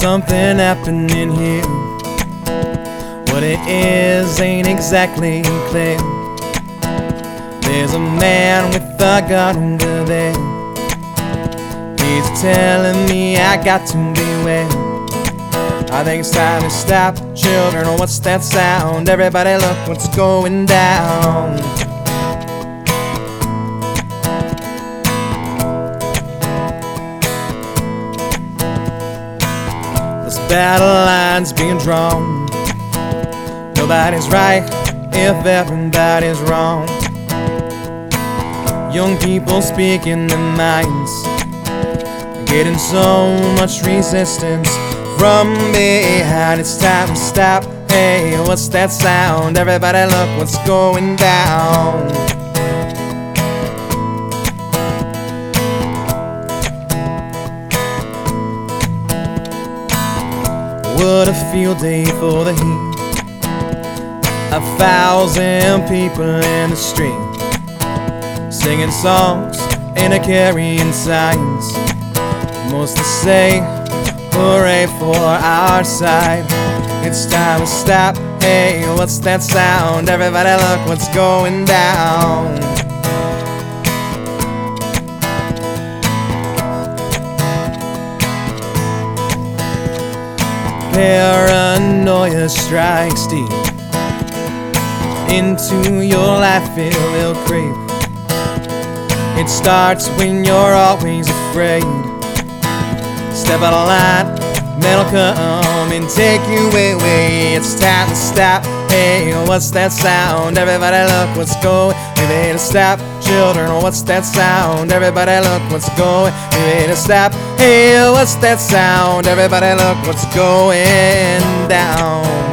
something happening here. What it is ain't exactly clear. There's a man with a gun over there. He's telling me I got to beware. I think it's time to stop. Children, what's that sound? Everybody look what's going down. This battle line's being drawn. Nobody's right if everybody's wrong. Young people speaking their minds, getting so much resistance from behind. It's time to stop. Hey, what's that sound? Everybody look what's going down. What a field day for the heat. 1,000 people in the street, singing songs and carrying signs. Most to say, hooray for our side. It's time to stop. Hey, what's that sound? Everybody look what's going down. Paranoia strikes deep into your life, it will creep. It starts when you're always afraid. Step out of line, man will come and take you away. It's time to stop. Hey, what's that sound? Everybody look what's going. We made a stop. Children, what's that sound? Everybody look what's going. We made a stop. Hey, what's that sound? Everybody look what's going down.